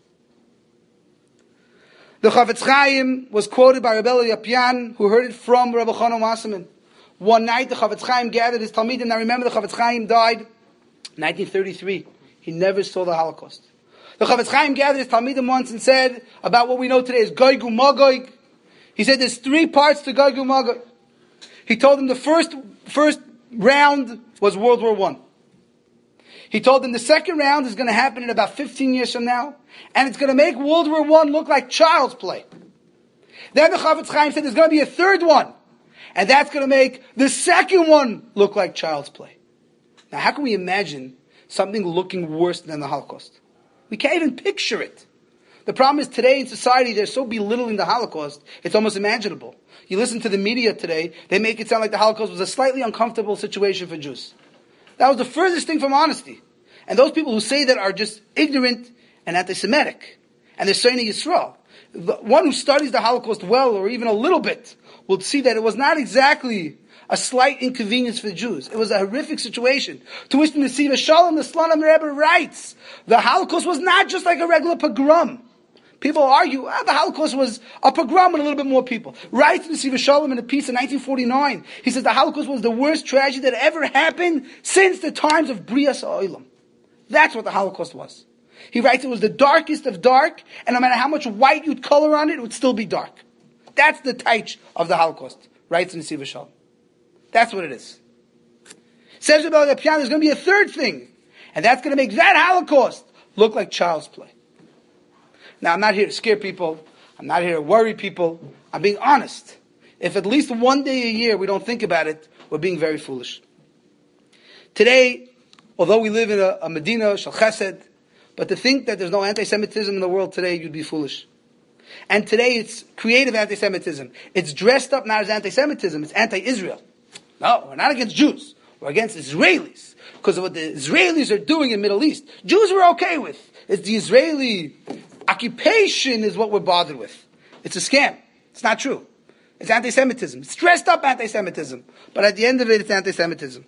The Chafetz Chaim was quoted by Rebbe Yapian, who heard it from Rebbe Chanan Wasserman. One night, the Chafetz Chaim gathered his Talmidim. Now remember, the Chafetz Chaim died in nineteen thirty-three. He never saw the Holocaust. The Chafetz Chaim gathered his Talmidim once and said about what we know today as Gog uMagog. He said there's three parts to Gog uMagog. He told them the first first round was World War One. He told them the second round is going to happen in about fifteen years from now, and it's going to make World War One look like child's play. Then the Chafetz Chaim said there's going to be a third one, and that's going to make the second one look like child's play. Now, how can we imagine something looking worse than the Holocaust? We can't even picture it. The problem is today in society, they're so belittling the Holocaust, it's almost imaginable. You listen to the media today, they make it sound like the Holocaust was a slightly uncomfortable situation for Jews. That was the furthest thing from honesty. And those people who say that are just ignorant and anti-Semitic. And they're saying to Yisrael. The one who studies the Holocaust well, or even a little bit, will see that it was not exactly a slight inconvenience for the Jews. It was a horrific situation. To which the Nesiva Shalom, the Slonim Rebbe, writes, the Holocaust was not just like a regular pogrom. People argue, ah, the Holocaust was a pogrom with a little bit more people. Writes the Nesiva Shalom in a piece in nineteen forty-nine. He says the Holocaust was the worst tragedy that ever happened since the times of Brias Ha'olam. That's what the Holocaust was. He writes it was the darkest of dark, and no matter how much white you'd color on it, it would still be dark. That's the taich of the Holocaust, writes Nesiva Shalom. That's what it is. Says about the piano, there's going to be a third thing, and that's going to make that Holocaust look like child's play. Now, I'm not here to scare people. I'm not here to worry people. I'm being honest. If at least one day a year we don't think about it, we're being very foolish. Today, although we live in a, a Medina, Shal Chesed, but to think that there's no anti-Semitism in the world today, you'd be foolish. And today it's creative anti-Semitism. It's dressed up not as anti-Semitism, it's anti-Israel. No, we're not against Jews. We're against Israelis. Because of what the Israelis are doing in the Middle East. Jews we're okay with. It's the Israeli occupation is what we're bothered with. It's a scam. It's not true. It's anti-Semitism. It's dressed up anti-Semitism. But at the end of it, it's anti-Semitism.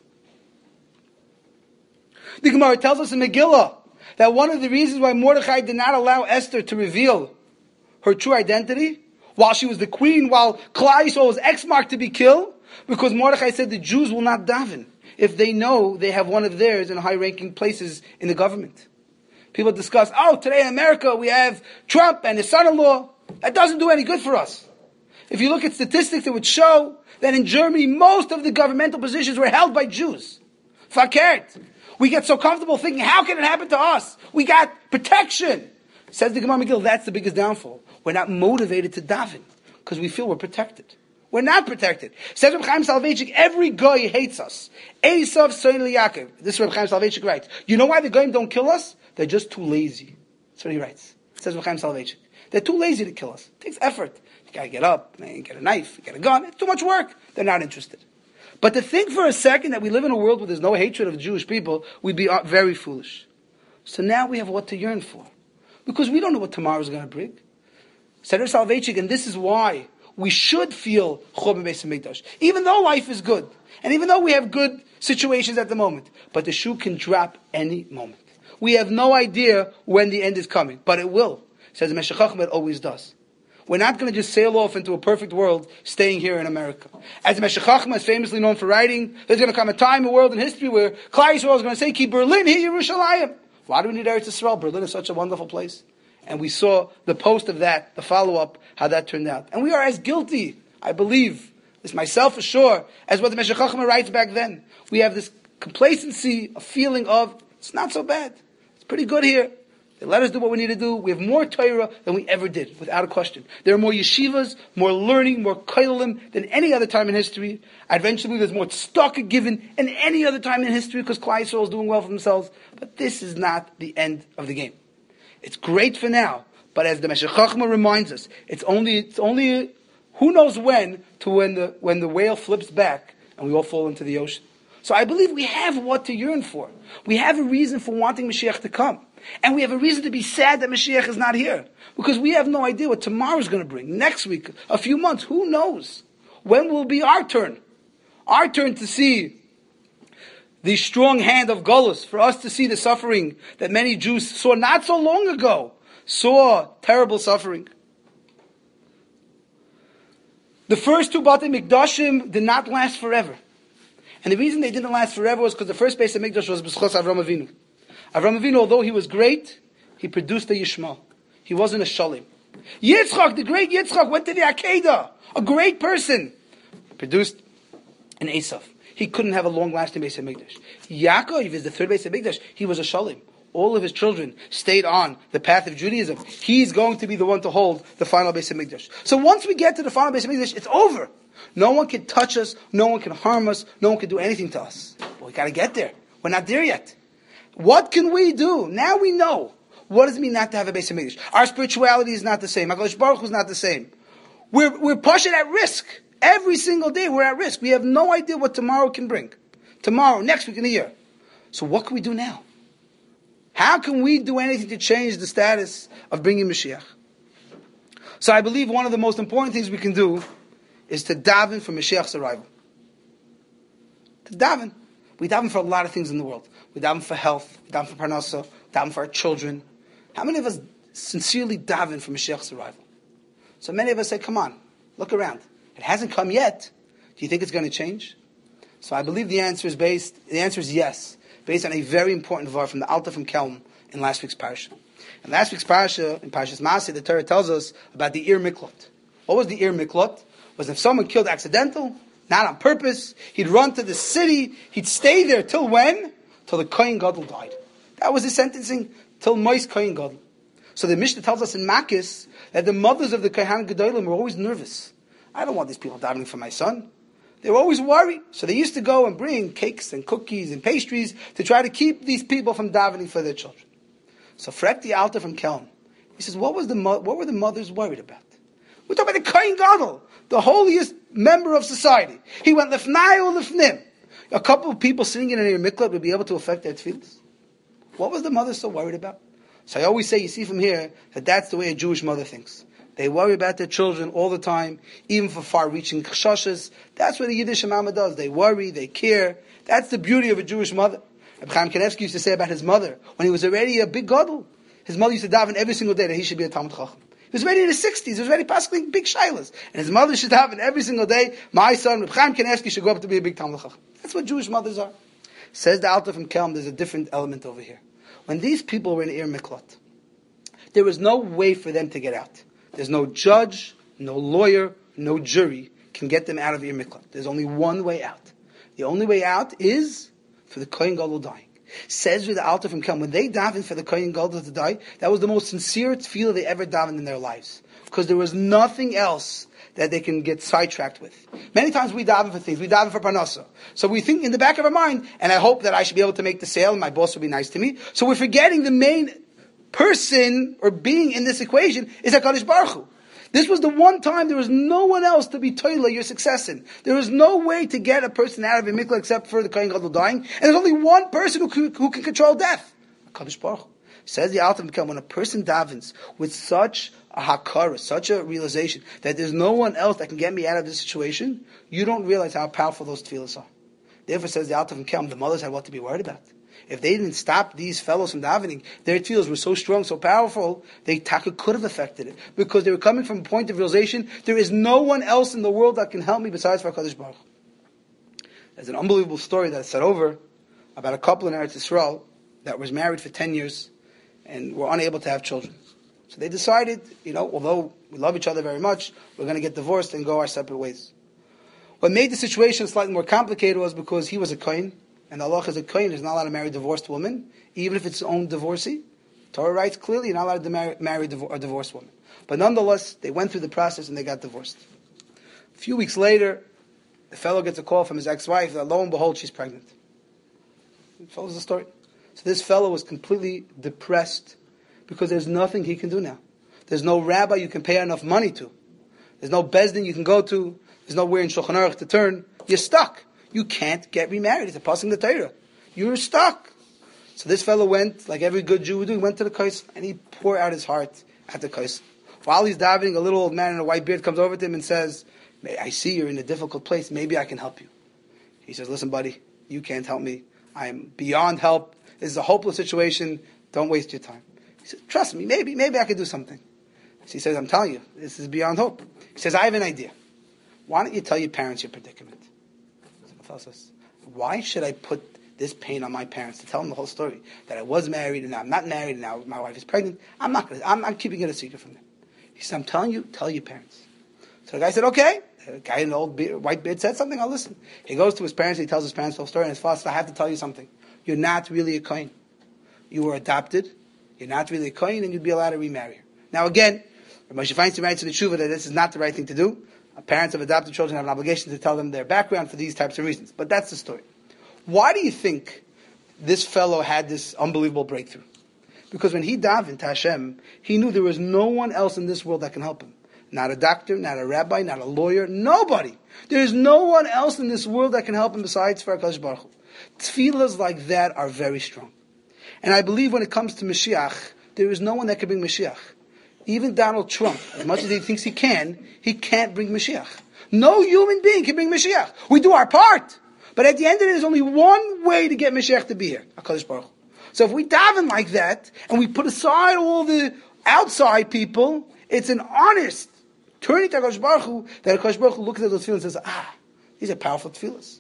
The Gemara tells us in Megillah that one of the reasons why Mordechai did not allow Esther to reveal her true identity, while she was the queen, while Klal Yisrael was ex-marked to be killed, because Mordechai said the Jews will not daven if they know they have one of theirs in high-ranking places in the government. People discuss, oh, today in America we have Trump and his son-in-law. That doesn't do any good for us. If you look at statistics, it would show that in Germany, most of the governmental positions were held by Jews. Fakert. We get so comfortable thinking, how can it happen to us? We got protection. Says the Gemara Megillah, that's the biggest downfall. We're not motivated to daven because we feel we're protected. We're not protected. Says Reb Chaim Soloveitchik, every guy hates us. Esav Soin Yaakov. This is Reb Chaim Soloveitchik writes. You know why the goyim don't kill us? They're just too lazy. That's what he writes. Says Reb Chaim Soloveitchik. They're too lazy to kill us. It takes effort. You gotta get up, man, get a knife, get a gun. It's too much work. They're not interested. But to think for a second that we live in a world where there's no hatred of Jewish people, we'd be very foolish. So now we have what to yearn for. Because we don't know what tomorrow is going to bring. Said Reb Soloveitchik, and this is why we should feel Churban Beis HaMikdash. Even though life is good, and even though we have good situations at the moment, but the shoe can drop any moment. We have no idea when the end is coming, but it will. Says the Meshech Chochmah, it always does. We're not going to just sail off into a perfect world staying here in America. As the Meshech Chochmah is famously known for writing, there's going to come a time in the world in history where Klal Yisrael is going to say, Ki Berlin, hi Yerushalayim. Why do we need Eretz Yisrael? Berlin is such a wonderful place. And we saw the post of that, the follow-up, how that turned out. And we are as guilty, I believe, this myself is sure, as what the Meshech Chochmah writes back then. We have this complacency, a feeling of, it's not so bad. It's pretty good here. They let us do what we need to do. We have more Torah than we ever did, without a question. There are more yeshivas, more learning, more koilim than any other time in history. Eventually, there's more tzedakah given than any other time in history because Klal Yisrael is doing well for themselves. But this is not the end of the game. It's great for now, but as the Meshech Chochmah reminds us, it's only it's only who knows when to when the when the whale flips back and we all fall into the ocean. So I believe we have what to yearn for. We have a reason for wanting Mashiach to come. And we have a reason to be sad that Mashiach is not here. Because we have no idea what tomorrow is going to bring. Next week, a few months, who knows? When will be our turn? Our turn to see the strong hand of Golus, for us to see the suffering that many Jews saw not so long ago, saw terrible suffering. The first two Batei Mikdashim did not last forever. And the reason they didn't last forever was because the first Beis HaMikdash was B'schos Avram Avinu. Avram Avinu, although he was great, he produced a Yishmael. He wasn't a Shalim. Yitzchak, the great Yitzchak, went to the Akedah. A great person. Produced an Esav. He couldn't have a long-lasting Beis HaMikdash. Yaakov is the third Beis HaMikdash. He was a Shalim. All of his children stayed on the path of Judaism. He's going to be the one to hold the final Beis HaMikdash. So once we get to the final Beis HaMikdash, it's over. No one can touch us. No one can harm us. No one can do anything to us. But we got to get there. We're not there yet. What can we do? Now we know. What does it mean not to have a Beis HaMikdash? Our spirituality is not the same. HaKadosh Baruch Hu is not the same. We're, we're pushing at risk. Every single day we're at risk. We have no idea what tomorrow can bring. Tomorrow, next week, in a year. So what can we do now? How can we do anything to change the status of bringing Mashiach? So I believe one of the most important things we can do is to daven for Mashiach's arrival. To daven. We daven for a lot of things in the world. We daven for health. We daven for parnasa. We daven for our children. How many of us sincerely daven for Mashiach's arrival? So many of us say, come on, look around. It hasn't come yet. Do you think it's going to change? So I believe the answer is based, the answer is yes, based on a very important var from the Alta from Kelm in last week's parasha. In last week's parasha, in Parashas Maseh, the Torah tells us about the Ir Miklot. What was the Ir Miklot? Was if someone killed accidental, not on purpose, he'd run to the city, he'd stay there till when? Till the Kohen Gadol died. That was his sentencing, till Mois Kohen Gadol. So the Mishnah tells us in Makis that the mothers of the Kohen Gedolim were always nervous. I don't want these people davening for my son. They were always worried. So they used to go and bring cakes and cookies and pastries to try to keep these people from davening for their children. So Frek the Alta from Kelm, he says, what was the mo- what were the mothers worried about? We're talking about the Kohen Gadol, the holiest member of society. He went lefnai or lefnim. A couple of people sitting in an Ir Miklat would be able to affect their tefillas. What was the mother so worried about? So I always say, you see from here, that that's the way a Jewish mother thinks. They worry about their children all the time, even for far-reaching chashashas. That's what the Yiddish mama does. They worry, they care. That's the beauty of a Jewish mother. Rabbi Chaim Kanevsky used to say about his mother, when he was already a big gadol, his mother used to daven every single day that he should be a Talmud Chacham. He was already in his sixties. He was already passing big shilas. And his mother should daven every single day, my son, Rabbi Chaim Kanevsky, should grow up to be a big Talmud Chacham. That's what Jewish mothers are. Says the Alta from Kelm, there's a different element over here. When these people were in Ir Miklot, there was no way for them to get out. There's no judge, no lawyer, no jury can get them out of Ir Miklat. There's only one way out. The only way out is for the Kohen Gadol dying. Says with the Alta from Kelm, when they davened for the Kohen Gadol to die, that was the most sincere tefillah they ever davened in their lives. Because there was nothing else that they can get sidetracked with. Many times we daven for things. We daven for parnasa. So we think in the back of our mind, and I hope that I should be able to make the sale and my boss will be nice to me. So we're forgetting the main person or being in this equation is HaKadosh Baruch Hu. This was the one time there was no one else to be toila your success in. There was no way to get a person out of a mikla except for the Kohen Gadol dying. And there's only one person who can, who can control death. HaKadosh Baruch Hu. Says the Alta Mikam, when a person davens with such a hakara, such a realization that there's no one else that can get me out of this situation, you don't realize how powerful those tefillahs are. Therefore, says the Alta Mikam, the mothers had what to be worried about. If they didn't stop these fellows from davening, their tefillahs were so strong, so powerful, they taka could have affected it. Because they were coming from a point of realization, there is no one else in the world that can help me besides for HaKadosh Baruch Hu. There's an unbelievable story that's said over about a couple in Eretz Yisrael that was married for ten years and were unable to have children. So they decided, you know, although we love each other very much, we're going to get divorced and go our separate ways. What made the situation slightly more complicated was because he was a kohen, and the halacha is a kohen is not allowed to marry a divorced woman, even if it's his own divorcee. Torah writes clearly you're not allowed to marry, marry a divorced woman. But nonetheless, they went through the process and they got divorced. A few weeks later, the fellow gets a call from his ex-wife that lo and behold, she's pregnant. It follows the story. So this fellow was completely depressed because there's nothing he can do now. There's no rabbi you can pay enough money to. There's no bezdin you can go to. There's nowhere in Shulchan Aruch to turn. You're stuck. You can't get remarried. It's a passing the Torah. You're stuck. So this fellow went, like every good Jew would do, he went to the Kais and he poured out his heart at the Kais. While he's davening, a little old man in a white beard comes over to him and says, I see you're in a difficult place. Maybe I can help you. He says, listen, buddy, you can't help me. I'm beyond help. This is a hopeless situation. Don't waste your time. He says, trust me, maybe, maybe I can do something. So he says, I'm telling you, this is beyond hope. He says, I have an idea. Why don't you tell your parents your predicament? So the fellow says, why should I put this pain on my parents to tell them the whole story? That I was married and now I'm not married and now my wife is pregnant. I'm not going to, I'm, I'm keeping it a secret from them. He said, I'm telling you, tell your parents. So the guy said, okay. The guy in the old beard, white beard said something, I'll listen. He goes to his parents, he tells his parents the whole story, and his father says, I have to tell you something. You're not really a kohen. You were adopted. You're not really a kohen, and you'd be allowed to remarry her. Now again, Moshe Feinstein writes in the Tshuva that this is not the right thing to do. Parents of adopted children have an obligation to tell them their background for these types of reasons. But that's the story. Why do you think this fellow had this unbelievable breakthrough? Because when he davened to Hashem, he knew there was no one else in this world that can help him. Not a doctor, not a rabbi, not a lawyer, nobody. There is no one else in this world that can help him besides for HaKadosh Baruch Hu. Tefillahs like that are very strong. And I believe when it comes to Mashiach, there is no one that can bring Mashiach. Even Donald Trump, as much as he thinks he can, he can't bring Mashiach. No human being can bring Mashiach. We do our part. But at the end of it, there's only one way to get Mashiach to be here. HaKadosh Baruch Hu. So if we daven like that, and we put aside all the outside people, it's an honest turning to HaKadosh Baruch Hu, that HaKadosh Baruch Hu looks at those tefillahs and says, ah, these are powerful tefillahs.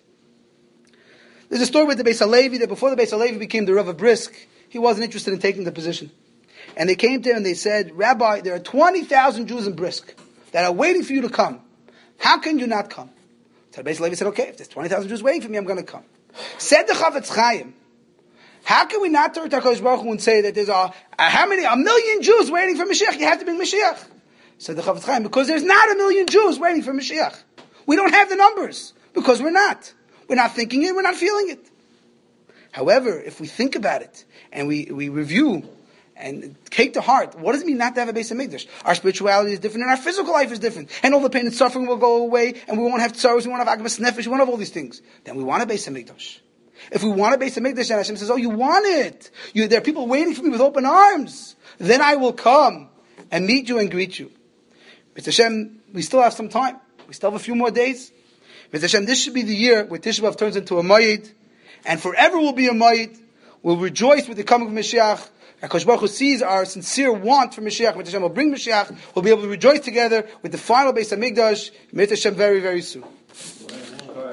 There's a story with the Beis HaLevi, that before the Beis HaLevi became the Rav of Brisk, he wasn't interested in taking the position. And they came to him and they said, Rabbi, there are twenty thousand Jews in Brisk that are waiting for you to come. How can you not come? So the Beis HaLevi said, okay, if there's twenty thousand Jews waiting for me, I'm going to come. Said the Chavetz Chaim, how can we not turn to HaKadosh Baruch Hu and say that there's a, a, how many, a million Jews waiting for Mashiach? You have to bring Mashiach. Said the Chavetz Chaim, because there's not a million Jews waiting for Mashiach. We don't have the numbers, because we're not. We're not thinking it, we're not feeling it. However, if we think about it, and we, we review, and take to heart, what does it mean not to have a Beis HaMikdash? Our spirituality is different, and our physical life is different. And all the pain and suffering will go away, and we won't have tzaros, we won't have agmas nefesh, we won't have all these things. Then we want a Beis HaMikdash. If we want a Beis HaMikdash, and Hashem says, oh, you want it. You, there are people waiting for me with open arms. Then I will come and meet you and greet you. Mister Hashem, we still have some time. We still have a few more days. Mister Hashem, this should be the year where Tisha B'Av turns into a Mayid, and forever will be a Mayid. We'll rejoice with the coming of Mashiach. HaKadosh Baruch Hu sees our sincere want for Mashiach. Mister Hashem will bring Mashiach. We'll be able to rejoice together with the final Beis HaMikdash. Mister Hashem very, very soon.